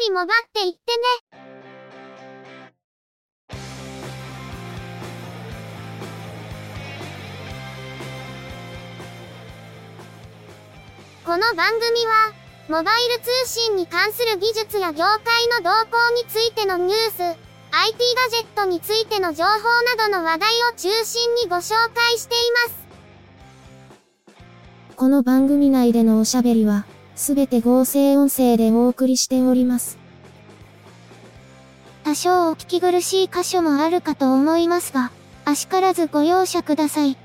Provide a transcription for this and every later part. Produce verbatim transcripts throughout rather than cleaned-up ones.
りもばっていってね。この番組は、モバイル通信に関する技術や業界の動向についてのニュース、アイティー ガジェットについての情報などの話題を中心にご紹介しています。 この番組内でのおしゃべりは、すべて合成音声でお送りしております。 多少お聞き苦しい箇所もあるかと思いますが、あしからずご容赦ください。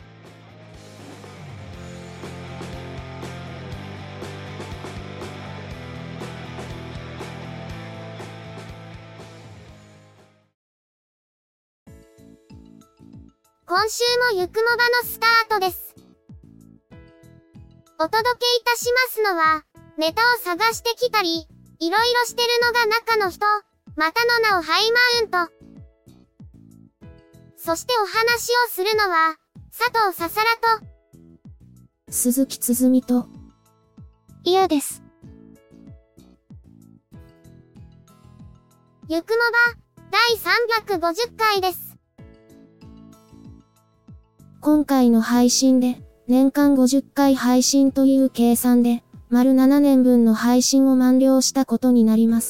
今週もゆくもばのスタートです。お届けいたしますのは、ネタを探してきたり、いろいろしてるのが中の人、またの名をハイマウント。そしてお話をするのは、佐藤ささらと、 鈴木つづみと、 いやです。ゆくもば、だいさんびゃくごじゅっかいです。 今回の配信で、年間ごじゅっかい配信という計算で、丸ななねんぶんの配信を満了したことになります。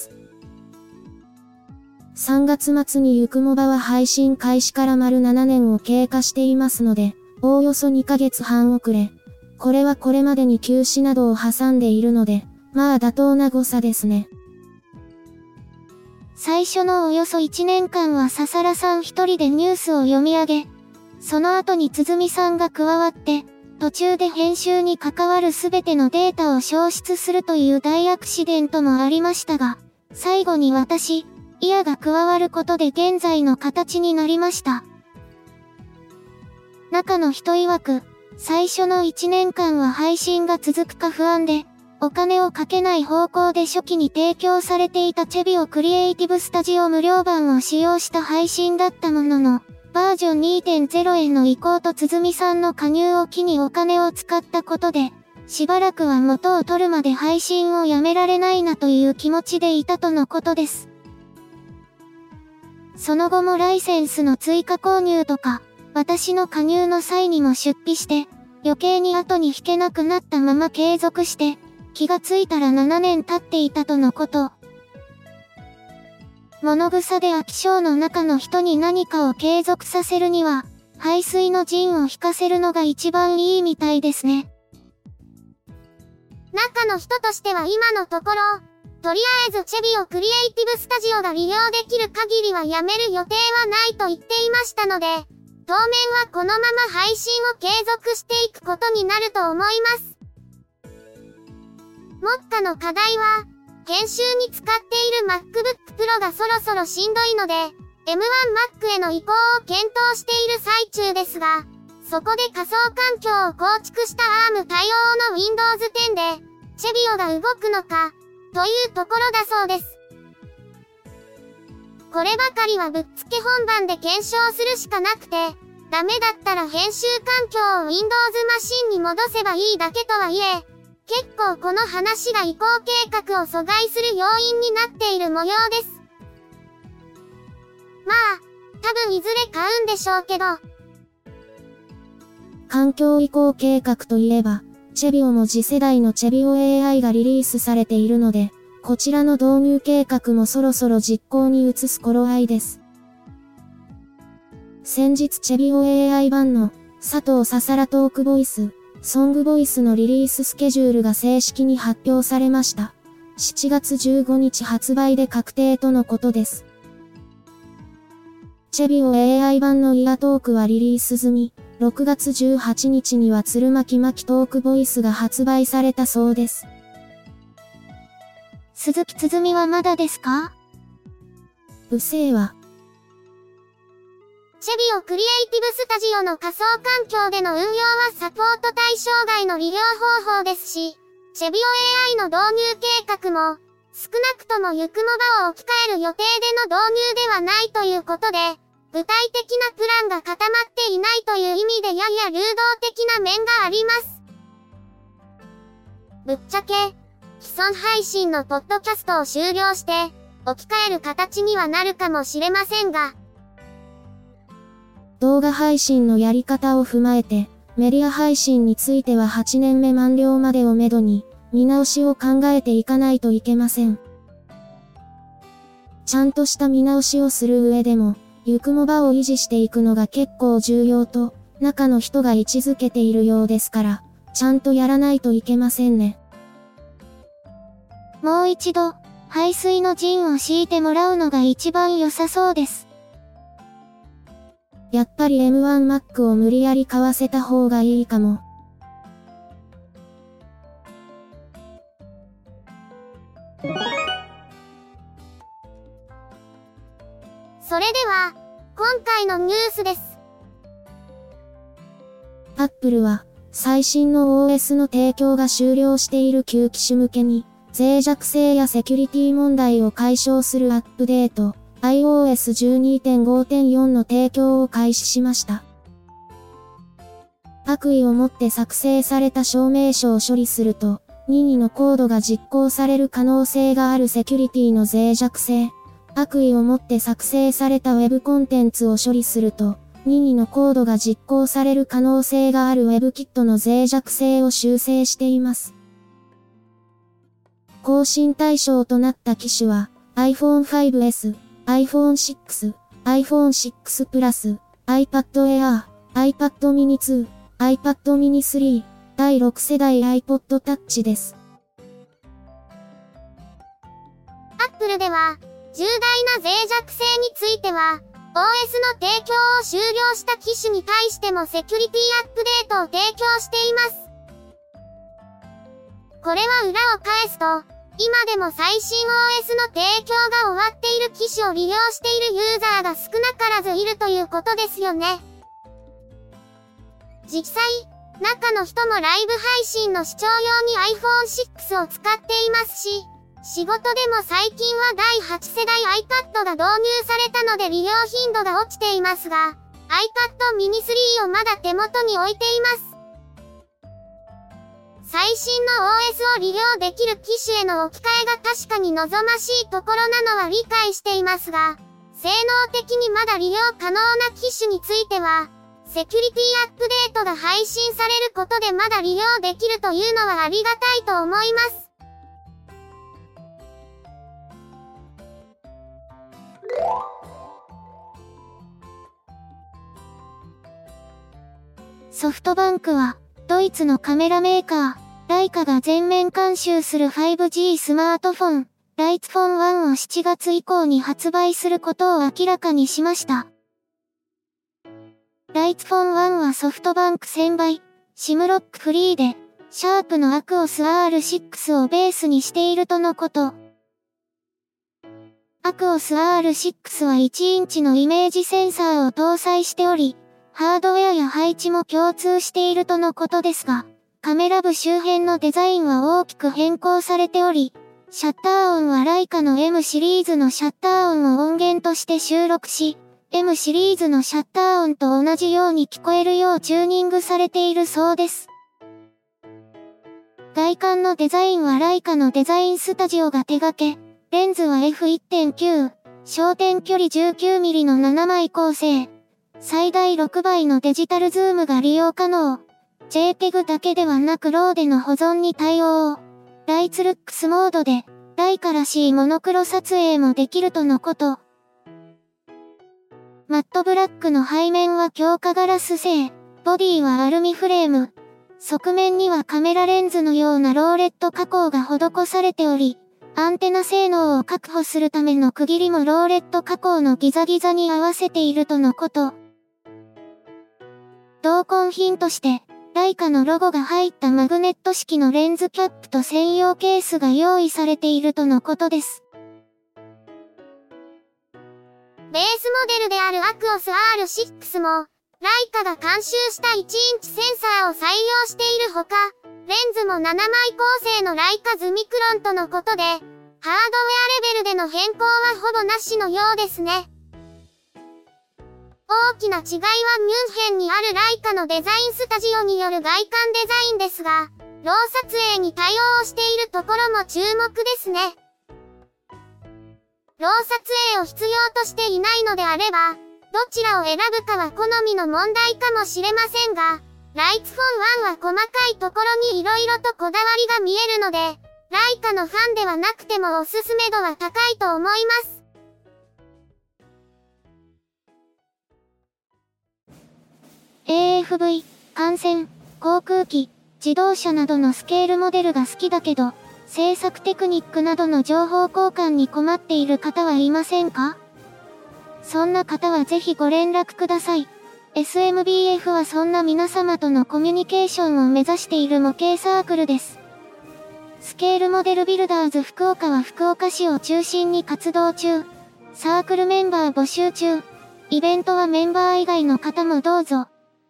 さんがつ末にゆくもばは配信開始から丸ななねんを経過していますので、おおよそにかげつはん遅れ。これはこれまでに休止などを挟んでいるので、まあ妥当な誤差ですね。 最初のおよそいちねんかんはささらさん一人でニュースを読み上げ、その後につづみさんが加わって、途中で編集に関わるすべてのデータを消失するという大アクシデントもありましたが、最後に私、イヤが加わることで現在の形になりました。中の人曰く、最初のいちねんかんは配信が続くか不安で、お金をかけない方向で初期に提供されていたチェビオクリエイティブスタジオ無料版を使用した配信だったものの、バージョン にてんゼロ への移行とつづみさんの加入を機にお金を使ったことで、しばらくは元を取るまで配信をやめられないなという気持ちでいたとのことです。その後もライセンスの追加購入とか、私の加入の際にも出費して、余計に後に引けなくなったまま継続して、気がついたらななねん経っていたとのこと。物草で飽き性の中の人に何かを継続させるには、排水の陣を引かせるのが一番いいみたいですね。中の人としては今のところ、とりあえずチェビオクリエイティブスタジオが利用できる限りはやめる予定はないと言っていましたので、当面はこのまま配信を継続していくことになると思います。目下の課題は、編集に使っている MacBook Pro がそろそろしんどいので、エムワン Mac への移行を検討している最中ですが、そこで仮想環境を構築した アーム 対応の ウィンドウズテン で、チェビオが動くのか、というところだそうです。こればかりはぶっつけ本番で検証するしかなくて、ダメだったら編集環境を ウィンドウズ マシンに戻せばいいだけとはいえ、結構この話が移行計画を阻害する要因になっている模様です。まあ、多分いずれ買うんでしょうけど。 環境移行計画といえば、チェビオも次世代のチェビオ エーアイ がリリースされているので、こちらの導入計画もそろそろ実行に移す頃合いです。先日チェビオ エーアイ 版の佐藤ささらトークボイス、ソングボイスのリリーススケジュールが正式に発表されました。しちがつじゅうごにち発売で確定とのことです。チェビオ エーアイ 版のイヤトークはリリース済み、ろくがつじゅうはちにちには鶴巻巻トークボイスが発売されたそうです。 鈴木つづみはまだですか？ うせぇわ。 チェビオクリエイティブスタジオの仮想環境での運用はサポート対象外の利用方法ですし、チェビオ エーアイ の導入計画も、少なくともゆくもばを置き換える予定での導入ではないということで、具体的なプランが固まっていないという意味でやや流動的な面があります。ぶっちゃけ、 既存配信のポッドキャストを終了して、置き換える形にはなるかもしれませんが、 動画配信のやり方を踏まえて、メディア配信についてははちねんめ満了までをめどに、見直しを考えていかないといけません。ちゃんとした見直しをする上でも、ゆくもばを維持していくのが結構重要と、中の人が位置づけているようですから、ちゃんとやらないといけませんね。 もう一度、排水の陣を敷いてもらうのが一番良さそうです。 やっぱり エムワン Mac を無理やり買わせた方がいいかも。 それでは、今回のニュースです。 Apple は、最新の オーエス の提供が終了している旧機種向けに、脆弱性やセキュリティ問題を解消するアップデート、アイオーエスじゅうにてんごてんよん の提供を開始しました。悪意をもって作成された証明書を処理すると、任意のコードが実行される可能性があるセキュリティの脆弱性。悪意をもって作成された Web コンテンツを処理すると、任意のコードが実行される可能性がある WebKit の脆弱性を修正しています。更新対象となった機種は、iPhone ファイブエス、iPhone シックス、iPhone シックス Plus、iPad Air、iPad mini ツー、iPad mini スリー、だいろく世代 iPod Touch です。 Apple では、重大な脆弱性については、オーエス の提供を終了した機種に対してもセキュリティアップデートを提供しています。これは裏を返すと、今でも最新 オーエス の提供が終わっている機種を利用しているユーザーが少なからずいるということですよね。実際、中の人もライブ配信の視聴用に iPhone シックスを使っていますし、仕事でも最近はだいはち世代 iPad が導入されたので利用頻度が落ちていますが、iPad mini スリーをまだ手元に置いています。最新の オーエス を利用できる機種への置き換えが確かに望ましいところなのは理解していますが、性能的にまだ利用可能な機種については、セキュリティアップデートが配信されることでまだ利用できるというのはありがたいと思います。ソフトバンクは、ドイツのカメラメーカー、ライカが全面監修する ファイブジー スマートフォン、ライツフォンワンをしちがつ以降に発売することを明らかにしました。ライツフォンワンはソフトバンクせんばい、シムロックフリーで、シャープのアクオス アールシックス をベースにしているとのこと。アクオス アールシックス はいちインチのイメージセンサーを搭載しており、ハードウェアや配置も共通しているとのことですが、カメラ部周辺のデザインは大きく変更されており、シャッター音はライカの エム シリーズのシャッター音を音源として収録し、エム シリーズのシャッター音と同じように聞こえるようチューニングされているそうです。外観のデザインはライカのデザインスタジオが手掛け、レンズは エフいってんきゅう、焦点距離 じゅうきゅうミリ のななまい構成。最大ろくばいのデジタルズームが利用可能。ジェイペグ だけではなくローでの保存に対応。ライツルックスモードで、ライカらしいモノクロ撮影もできるとのこと。マットブラックの背面は強化ガラス製。ボディはアルミフレーム。側面にはカメラレンズのようなローレット加工が施されており、アンテナ性能を確保するための区切りもローレット加工のギザギザに合わせているとのこと。同梱品として、ライカのロゴが入ったマグネット式のレンズキャップと専用ケースが用意されているとのことです。ベースモデルであるアクオス アールシックス も、ライカが監修したいちインチセンサーを採用しているほか、レンズもななまい構成のライカズミクロンとのことで、ハードウェアレベルでの変更はほぼなしのようですね。 大きな違いはミュンヘンにあるライカのデザインスタジオによる外観デザインですが、ロー撮影に対応しているところも注目ですね。ロー撮影を必要としていないのであれば、どちらを選ぶかは好みの問題かもしれませんが、ライツフォンワンは細かいところに色々とこだわりが見えるので、ライカのファンではなくてもおすすめ度は高いと思います。エーエフブイ、艦船、航空機、自動車などのスケールモデルが好きだけど、制作テクニックなどの情報交換に困っている方はいませんか？そんな方はぜひご連絡ください。エスエムビーエフ はそんな皆様とのコミュニケーションを目指している模型サークルです。スケールモデルビルダーズ福岡は福岡市を中心に活動中。サークルメンバー募集中。イベントはメンバー以外の方もどうぞ。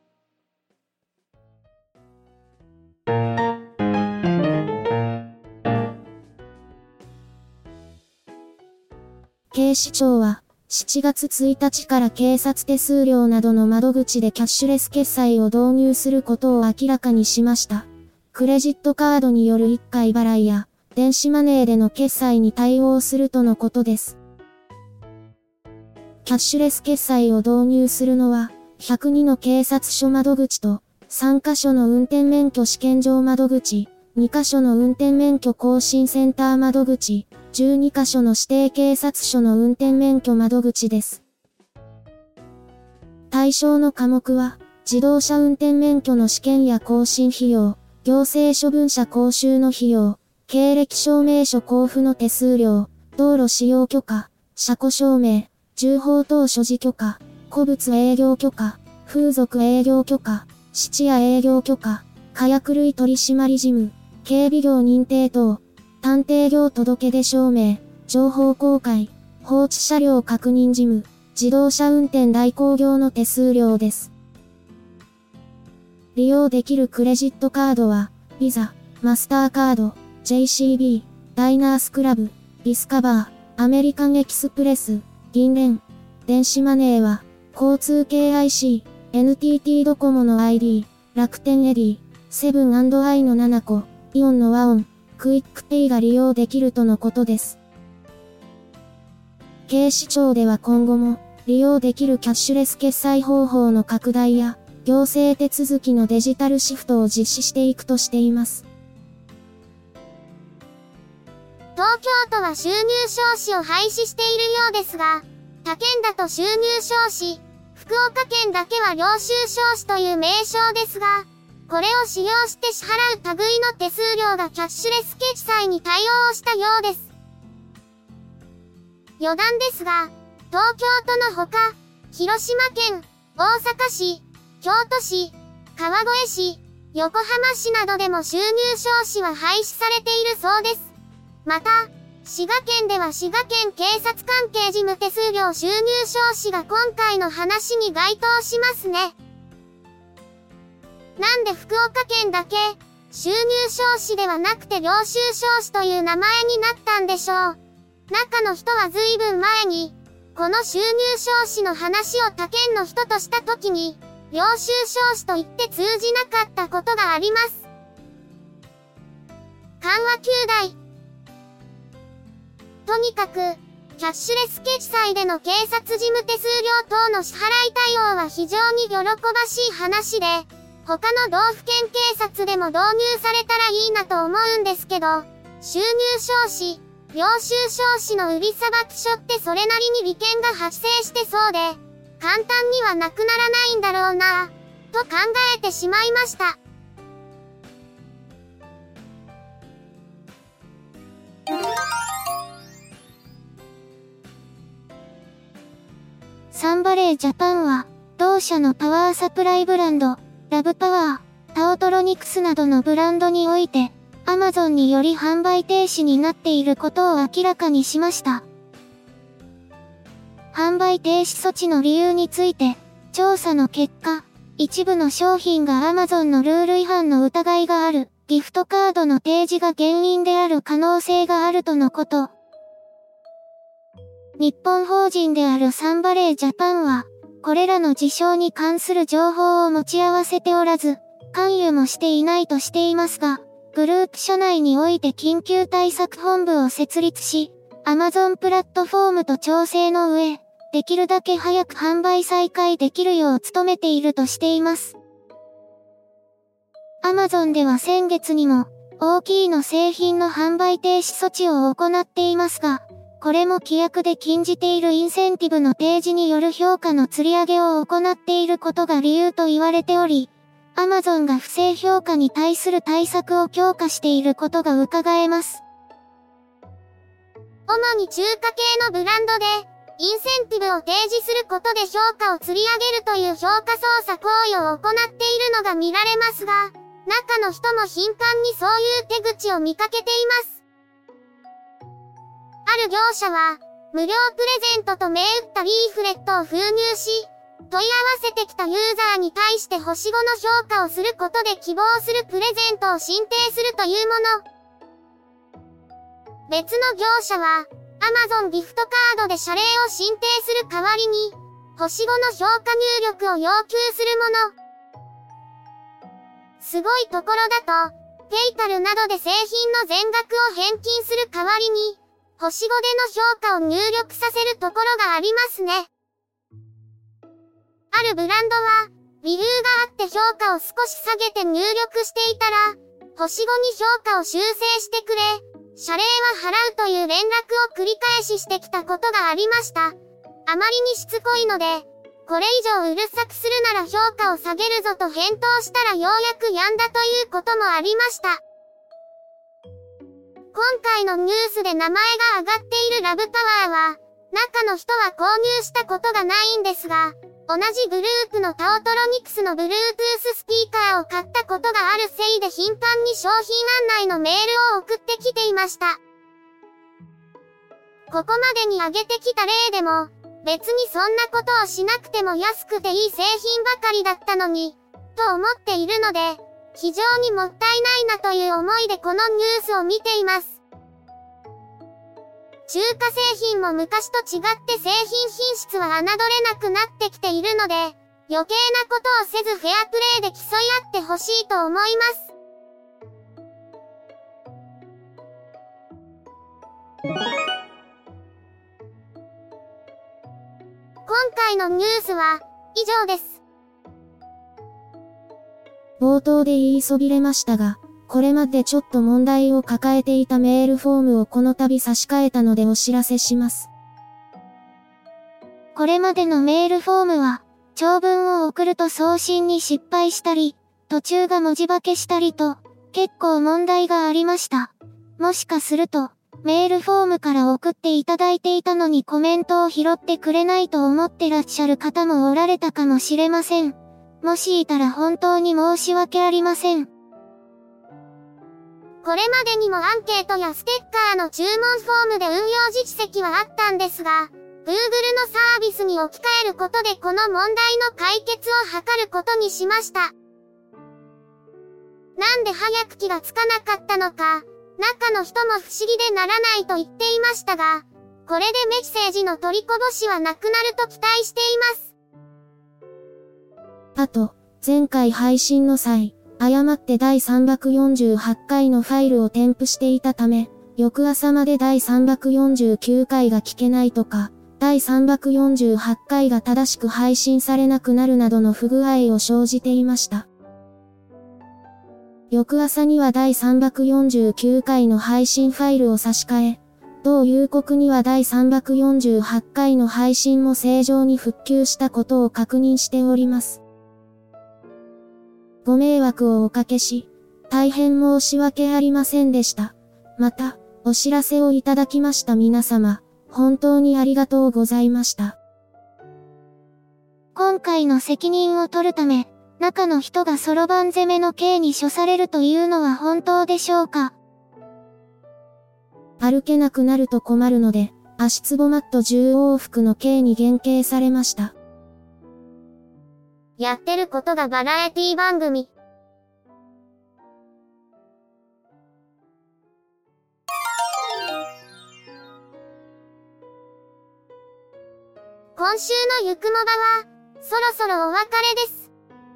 警視庁はしちがつついたちから警察手数料などの窓口でキャッシュレス決済を導入することを明らかにしました。クレジットカードによる一回払いや電子マネーでの決済に対応するとのことです。キャッシュレス決済を導入するのはひゃくにの警察署窓口とさんかしょの運転免許試験場窓口、にかしょの運転免許更新センター窓口、じゅうにかしょの指定警察署の運転免許窓口です。対象の科目は、自動車運転免許の試験や更新費用、行政処分者講習の費用、経歴証明書交付の手数料、道路使用許可、車庫証明、銃砲等所持許可、古物営業許可、風俗営業許可、質屋営業許可、火薬類取締事務、警備業認定等、探偵業届出証明、情報公開、放置車両確認事務、自動車運転代行業の手数料です。利用できるクレジットカードは、ビザ、マスターカード、ジェイシービー、ダイナースクラブ、ディスカバー、アメリカンエキスプレス、銀聯、電子マネーは、交通系 アイシー、エヌティーティー ドコモの アイディー、楽天エディ、セブン&アイのななこ、イオンのワオン、クイックペイが利用できるとのことです。警視庁では今後も、利用できるキャッシュレス決済方法の拡大や、行政手続きのデジタルシフトを実施していくとしています。東京都は収入証紙を廃止しているようですが、他県だと収入証紙、福岡県だけは領収証紙という名称ですが、これを使用して支払う類の手数料がキャッシュレス決済に対応したようです。余談ですが、東京都のほか、広島県、大阪市、京都市、川越市、横浜市などでも収入証紙は廃止されているそうです。また、滋賀県では滋賀県警察関係事務手数料収入証紙が今回の話に該当しますね。なんで福岡県だけ、収入証紙ではなくて領収証紙という名前になったんでしょう。中の人は随分前に、この収入証紙の話を他県の人としたときに、領収証紙と言って通じなかったことがあります。緩和きゅうだい。とにかく、キャッシュレス決済での警察事務手数料等の支払い対応は非常に喜ばしい話で、他の道府県警察でも導入されたらいいなと思うんですけど、収入証紙、領収証紙の売りさばき書ってそれなりに利権が発生してそうで、簡単にはなくならないんだろうなぁ、と考えてしまいました。サンバレージャパンは、同社のパワーサプライブランド、ラブパワー、タオトロニクスなどのブランドにおいて、アマゾンにより販売停止になっていることを明らかにしました。販売停止措置の理由について、調査の結果、一部の商品がアマゾンのルール違反の疑いがある、ギフトカードの提示が原因である可能性があるとのこと。日本法人であるサンバレージャパンは、 これらの事象に関する情報を持ち合わせておらず、関与もしていないとしていますが、グループ社内において緊急対策本部を設立し、Amazon プラットフォームと調整の上、できるだけ早く販売再開できるよう努めているとしています。Amazon では先月にも、大きいの製品の販売停止措置を行っていますが、これも規約で禁じているインセンティブの提示による評価の釣り上げを行っていることが理由と言われており、Amazon が不正評価に対する対策を強化していることが伺えます。 主に中華系のブランドで、インセンティブを提示することで評価を釣り上げるという評価操作行為を行っているのが見られますが、中の人も頻繁にそういう手口を見かけています。ある業者は、無料プレゼントと銘打ったリーフレットを封入し、問い合わせてきたユーザーに対して星ごの評価をすることで希望するプレゼントを申請するというもの。別の業者は、Amazon ギフトカードで謝礼を申請する代わりに、星ごの評価入力を要求するもの。すごいところだと、ペイパルなどで製品の全額を返金する代わりに、星ごでの評価を入力させるところがありますね。あるブランドは、理由があって評価を少し下げて入力していたら、星ごに評価を修正してくれ、謝礼は払うという連絡を繰り返ししてきたことがありました。あまりにしつこいので、これ以上うるさくするなら評価を下げるぞと返答したらようやく止んだということもありました。今回のニュースで名前が挙がっているラブパワーは、中の人は購入したことがないんですが、同じグループのタオトロニクスの Bluetooth スピーカーを買ったことがあるせいで頻繁に商品案内のメールを送ってきていました。ここまでに挙げてきた例でも、別にそんなことをしなくても安くていい製品ばかりだったのに、と思っているので、非常にもったいないなという思いでこのニュースを見ています。中華製品も昔と違って製品品質は侮れなくなってきているので、余計なことをせずフェアプレーで競い合ってほしいと思います。今回のニュースは以上です。 冒頭で言いそびれましたが、これまでちょっと問題を抱えていたメールフォームをこの度差し替えたのでお知らせします。 これまでのメールフォームは、長文を送ると送信に失敗したり、途中が文字化けしたりと、結構問題がありました。もしかすると、メールフォームから送っていただいていたのにコメントを拾ってくれないと思ってらっしゃる方もおられたかもしれません。もしいたら本当に申し訳ありません。 これまでにもアンケートやステッカーの注文フォームで運用実績はあったんですが、Google のサービスに置き換えることでこの問題の解決を図ることにしました。なんで早く気がつかなかったのか、中の人も不思議でならないと言っていましたが、これでメッセージの取りこぼしはなくなると期待しています。 あと、前回配信の際、誤ってだいさんびゃくよんじゅうはちかいのファイルを添付していたため、翌朝までだいさんびゃくよんじゅうきゅうかいが聞けないとか、だいさんびゃくよんじゅうはちかいが正しく配信されなくなるなどの不具合を生じていました。翌朝にはだいさんびゃくよんじゅうきゅうかいの配信ファイルを差し替え、同夕刻にはだいさんびゃくよんじゅうはちかいの配信も正常に復旧したことを確認しております。ご迷惑をおかけし、大変申し訳ありませんでした。また、お知らせをいただきました皆様、本当にありがとうございました。 今回の責任を取るため、中の人がそろばん攻めの刑に処されるというのは本当でしょうか？ 歩けなくなると困るので、足つぼマットじゅうおうふくの刑に減刑されました。 やってることがバラエティ番組。今週のゆくもばは、 そろそろお別れです。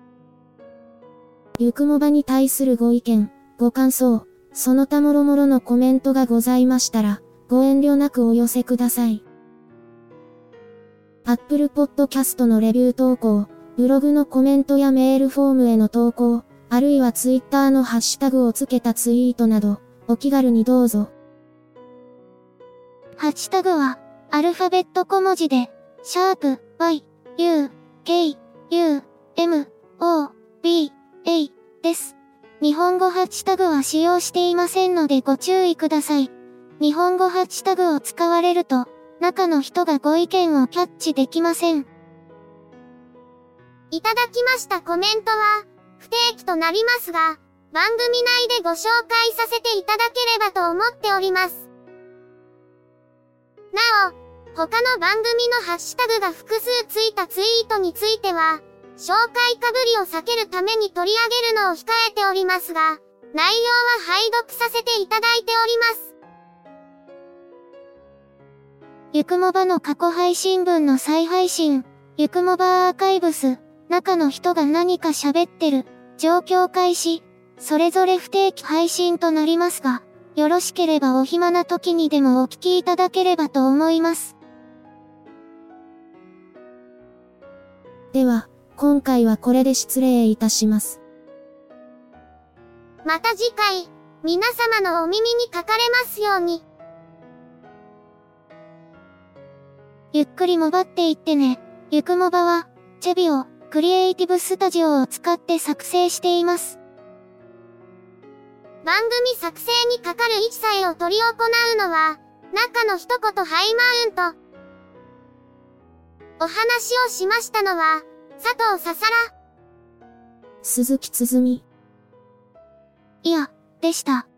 ゆくもばに対するご意見、ご感想、その他もろもろのコメントがございましたら、ご遠慮なくお寄せください。Apple Podcast のレビュー投稿、ブログのコメントやメールフォームへの投稿、あるいは Twitter のハッシュタグをつけたツイートなど、お気軽にどうぞ。 ハッシュタグは、アルファベット小文字で、シャープ y, u, k, u, m, o, b, a です。日本語ハッシュタグは使用していませんのでご注意ください。日本語ハッシュタグを使われると、中の人がご意見をキャッチできません。 いただきましたコメントは、不定期となりますが、番組内でご紹介させていただければと思っております。なお、他の番組のハッシュタグが複数ついたツイートについては、紹介かぶりを避けるために取り上げるのを控えておりますが、内容は拝読させていただいております。 ゆくもばの過去配信分の再配信、ゆくもばアーカイブス、中の人が何か喋ってる、状況開始、それぞれ不定期配信となりますが、よろしければお暇な時にでもお聞きいただければと思います。 では、今回はこれで失礼いたします。 また次回、皆様のお耳にかかれますように。 ゆっくりもばっていってね。ゆくもばは、チェビオ、クリエイティブスタジオを使って作成しています。 番組作成にかかる一切を執り行うのは、中の一言ハイマウント。お話をしましたのは、佐藤ささら、 鈴木つづみ。 いや、でした。